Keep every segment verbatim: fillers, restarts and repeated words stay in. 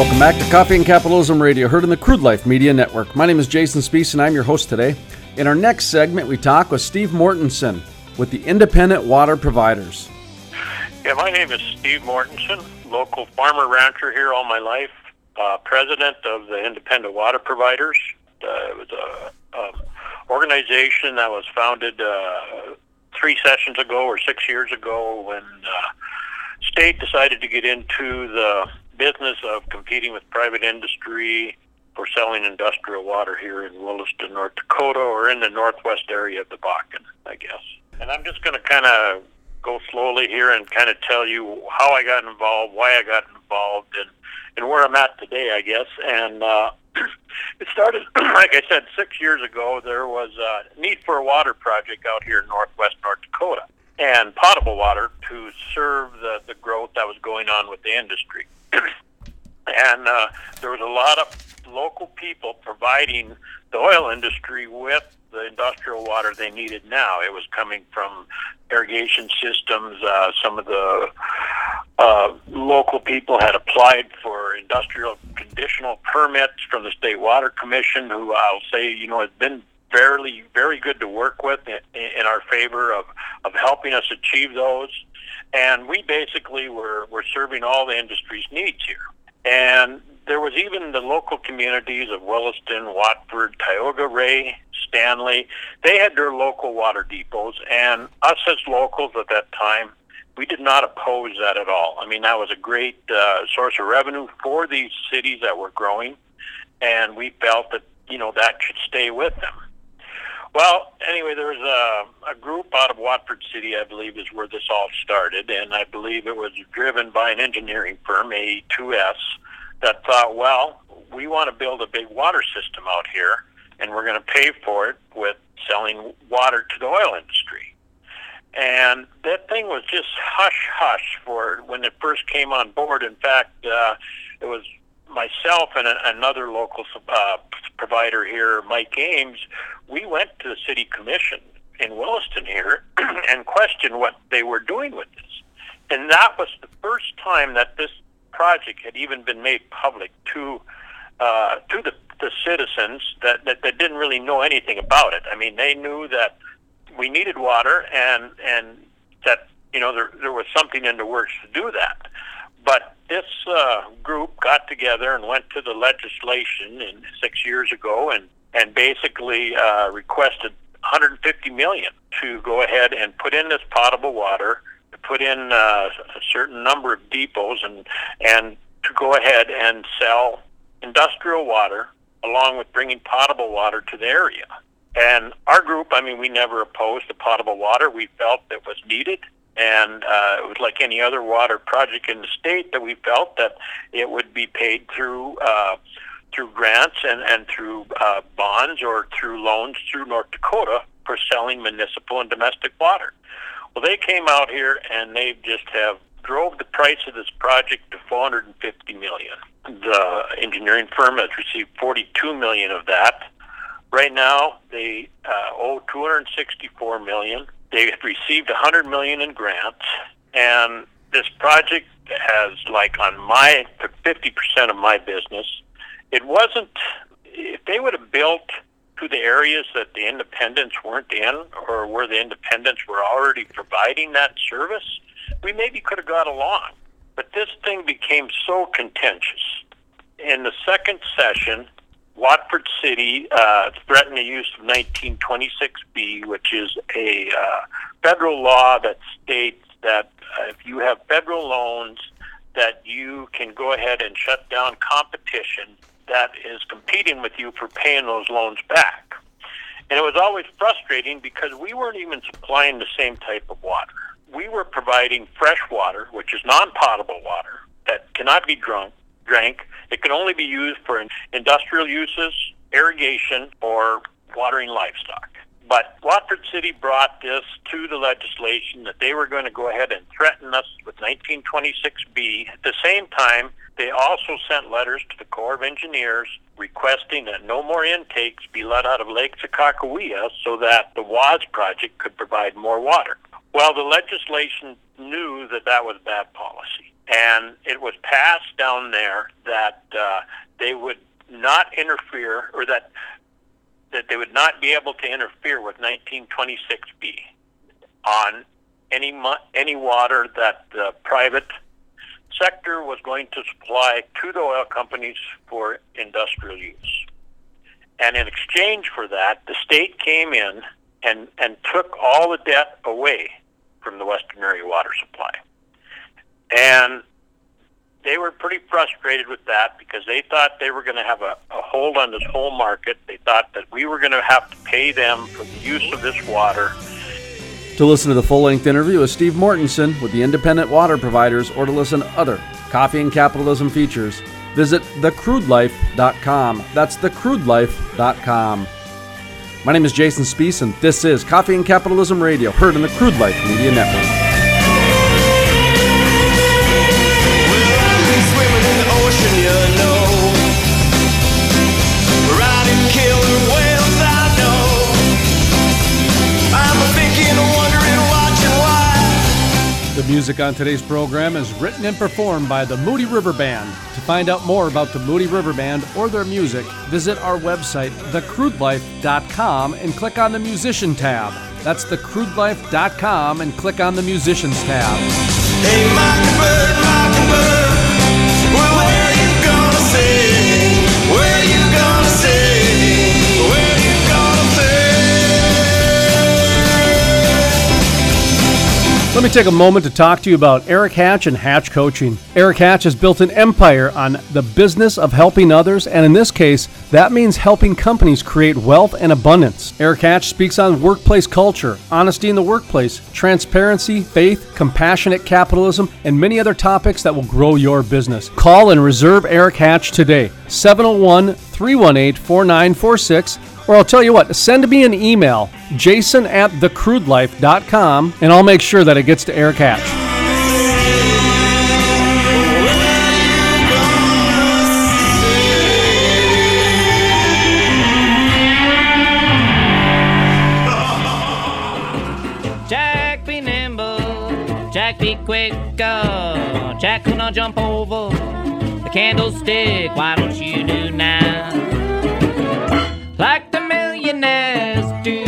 Welcome back to Coffee and Capitalism Radio, heard on the Crude Life Media Network. My name is Jason Speece, and I'm your host today. In our next segment, we talk with Steve Mortensen with the Independent Water Providers. Yeah, my name is Steve Mortensen, local farmer rancher here all my life, uh, president of the Independent Water Providers. Uh, it was a, a organization that was founded uh, three sessions ago or six years ago when uh, state decided to get into the business of competing with private industry for selling industrial water here in Williston, North Dakota, or in the northwest area of the Bakken, I guess. And I'm just going to kind of go slowly here and kind of tell you how I got involved, why I got involved, and, and where I'm at today, I guess. And uh, it started, like I said, six years ago. There was a need for a water project out here in northwest North Dakota, and potable water to serve the, the growth that was going on with the industry. And uh, there was a lot of local people providing the oil industry with the industrial water they needed now. It was coming from irrigation systems. Uh, some of the uh, local people had applied for industrial conditional permits from the State Water Commission, who I'll say, you know, has been fairly, very good to work with in, in our favor of, of helping us achieve those. And we basically were, were serving all the industry's needs here. And there was even the local communities of Williston, Watford, Tioga, Ray, Stanley. They had their local water depots, and us as locals at that time, we did not oppose that at all. I mean, that was a great uh, source of revenue for these cities that were growing, and we felt that, you know, that should stay with them. Well, anyway, there was a, a group out of Watford City, I believe, is where this all started, and I believe it was driven by an engineering firm, A E two S, that thought, well, we want to build a big water system out here, and we're going to pay for it with selling water to the oil industry. And that thing was just hush-hush for when it first came on board. In fact, uh, it was myself and a, another local uh, provider here, Mike Ames. We went to the city commission in Williston here and questioned what they were doing with this. And that was the first time that this project had even been made public to uh, to the, the citizens that, that, that didn't really know anything about it. I mean, they knew that we needed water and and that, you know, there, there was something in the works to do that. But this uh, group got together and went to the legislation in six years ago and, and basically uh, requested one hundred fifty million dollars to go ahead and put in this potable water, to put in uh, a certain number of depots, and and to go ahead and sell industrial water along with bringing potable water to the area. And our group, I mean, we never opposed the potable water. We felt it was needed. And uh, it was like any other water project in the state that we felt that it would be paid through uh, through grants and, and through uh, bonds or through loans through North Dakota for selling municipal and domestic water. Well, they came out here and they just have drove the price of this project to four hundred fifty million dollars. The engineering firm has received forty-two million dollars of that. Right now, they uh, owe two hundred sixty-four million dollars. They have received one hundred million dollars in grants, and this project has, like, on my fifty percent of my business, it wasn't, if they would have built to the areas that the independents weren't in, or where the independents were already providing that service, we maybe could have got along. But this thing became so contentious. In the second session, Watford City uh, threatened the use of nineteen twenty-six B, which is a uh, federal law that states that uh, if you have federal loans, that you can go ahead and shut down competition that is competing with you for paying those loans back. And it was always frustrating because we weren't even supplying the same type of water. We were providing fresh water, which is non-potable water, that cannot be drunk, drank. It can only be used for industrial uses, irrigation, or watering livestock. But Watford City brought this to the legislation that they were going to go ahead and threaten us with nineteen twenty-six B. At the same time, they also sent letters to the Corps of Engineers requesting that no more intakes be let out of Lake Sakakawea so that the W A S project could provide more water. Well, the legislation knew that that was bad policy. And it was passed down there that uh, they would not interfere, or that that they would not be able to interfere with nineteen twenty-six B on any mo- any water that the private sector was going to supply to the oil companies for industrial use. And in exchange for that, the state came in and, and took all the debt away from the Western Area Water Supply. And they were pretty frustrated with that because they thought they were going to have a, a hold on this whole market. They thought that we were going to have to pay them for the use of this water. To listen to the full-length interview with Steve Mortensen with the Independent Water Providers, or to listen to other Coffee and Capitalism features, visit the crude life dot com. That's the crude life dot com. My name is Jason Spiess, and this is Coffee and Capitalism Radio, heard in the Crude Life Media Network. The music on today's program is written and performed by the Moody River Band. To find out more about the Moody River Band or their music, visit our website, the crude life dot com, and click on the Musician tab. That's the crude life dot com, and click on the Musicians tab. Hey, Mockingbird, Mockingbird, well, where you gonna sing? Where you gonna sing? Where you gonna sing? Let me take a moment to talk to you about Eric Hatch and Hatch Coaching. Eric Hatch has built an empire on the business of helping others, and in this case, that means helping companies create wealth and abundance. Eric Hatch speaks on workplace culture, honesty in the workplace, transparency, faith, compassionate capitalism, and many other topics that will grow your business. Call and reserve Eric Hatch today, seven oh one, three one eight, four nine four six. Or I'll tell you what, send me an email, jason at the crude life dot com, and I'll make sure that it gets to Eric Hatch. Jack be nimble, Jack be quick, uh, Jack will not jump over the candlestick. Why don't you do now? Like the millionaires do.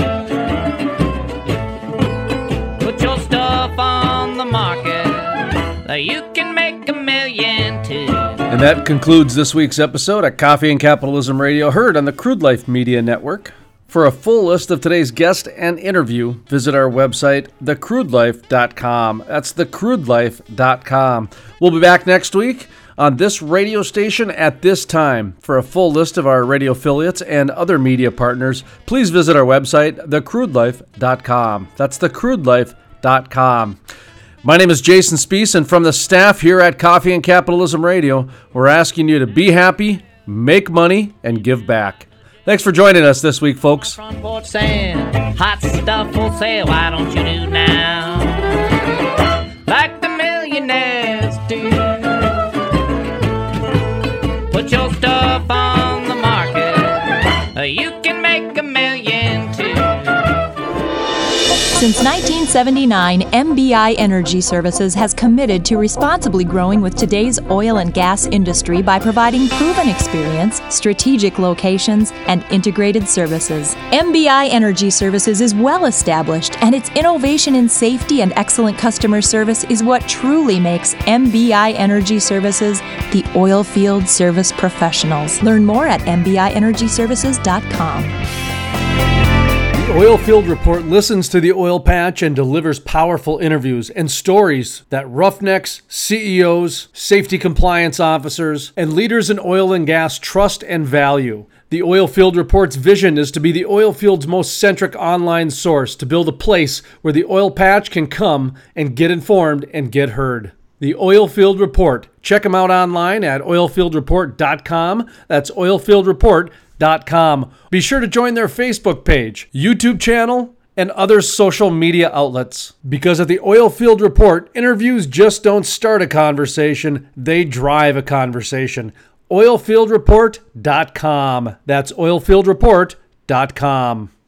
Put your stuff on the market, you can make a million too. And that concludes this week's episode of Coffee and Capitalism Radio, heard on the Crude Life Media Network. For a full list of today's guest and interview, visit our website, the crude life dot com. That's the crude life dot com. We'll be back next week on this radio station at this time. For a full list of our radio affiliates and other media partners, please visit our website, the crude life dot com. That's the crude life dot com. My name is Jason Spiess, and from the staff here at Coffee and Capitalism Radio, we're asking you to be happy, make money, and give back. Thanks for joining us this week, folks. Front porch saying, hot stuff for sale, why don't you do now? Like the millionaires do. Put your stuff on the market, you can make a million too. Since nineteen seventy-nine, M B I Energy Services has committed to responsibly growing with today's oil and gas industry by providing proven experience, strategic locations, and integrated services. M B I Energy Services is well established, and its innovation in safety and excellent customer service is what truly makes M B I Energy Services the oil field service professionals. Learn more at m b i energy services dot com. The Oilfield Report listens to the oil patch and delivers powerful interviews and stories that roughnecks, C E Os, safety compliance officers, and leaders in oil and gas trust and value. The Oilfield Report's vision is to be the oil field's most centric online source to build a place where the oil patch can come and get informed and get heard. The Oilfield Report. Check them out online at oilfield report dot com. That's oilfield report dot com. Be sure to join their Facebook page, YouTube channel, and other social media outlets. Because at the Oilfield Report, interviews just don't start a conversation, they drive a conversation. oilfield report dot com. That's oilfield report dot com.